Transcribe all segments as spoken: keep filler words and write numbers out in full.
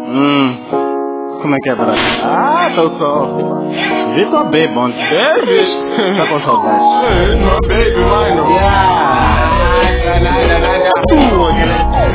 Hum, como é que é, Brad? Ah, tô só. Vi tua baby ontem. Baby? Tá com saudade. Não, baby, mano. Yeah. Nada, nada. Tua, galera.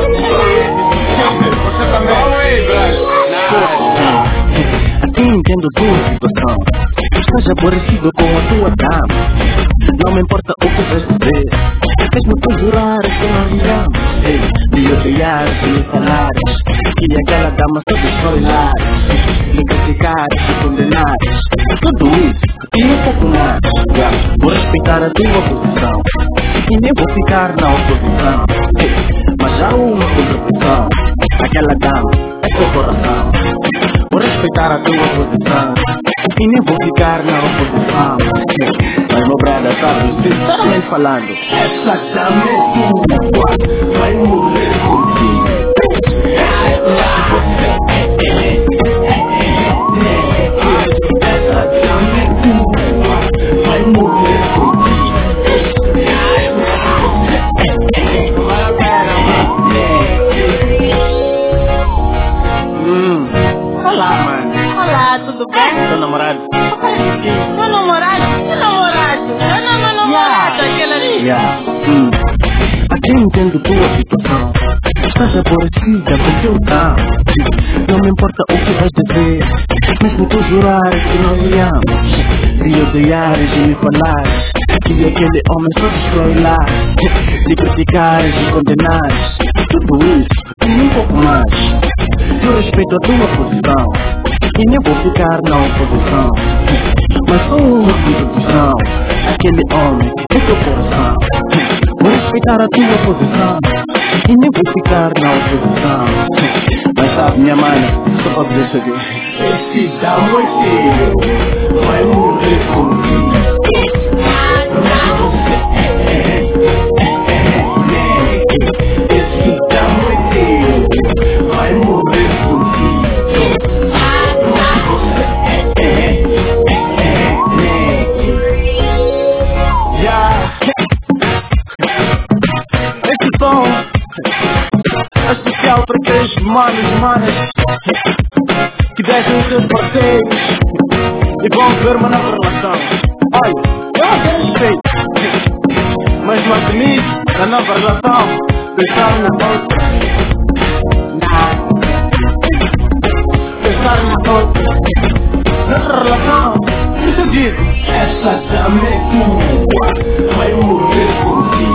Você também. Oi, Brad. Aqui entendo tua situação. Estás aborrecido com a tua dama. Não me importa o que vais dizer. Mesmo tu jurar que não viramos. Ei, de odiar, de me falares que aquela dama só destrói lares. Me criticares e condenares. Tudo isso e um pouco mais. Yeah. Vou respeitar a tua posição e nem vou ficar na oposição. Ei, mas há uma contraposição. Aquela dama é teu coração. Vou respeitar a tua posição e nem vou ficar na oposição. Mas meu brada sabe, sinceramente falando, essa dama é tua, vai morrer contigo. Essa dama é tua, vai morrer contigo. Hum, olá, mano. Olá, tudo bem? Teu namorado? Meu namorado? Que namorado? Eu não, meu namorado, aquele ali. Yeah. Hum. Aqui entendo tua situação. Estás aborrecida com teu carro. Não me importa o que vais dizer. Mesmo tu jurares que não viemos. Se odiares e me falares que aquele homem só destrói lá. De criticares e condenares. Tudo isso e um pouco mais. Eu respeito a tua posição e nem vou ficar na oposição. Mas só uma condição. Aquele homem é teu coração. Vou respeitar a tua posição e nem vou ficar na oposição. Mas sabe, minha mãe, só pra dizer isso aqui. Esse damo é teu, vai morrer comigo. Esse damo é teu, vai morrer comigo. Esse som é especial para aqueles manos e manas que deixam os seus parceiros e vão ver uma nova relação. Olha, eu até respeito, mas mais bonito na nova relação pensar na outra. Pensar na outra. Nessa relação, isso eu digo. Essa dama é tua, vai morrer contigo.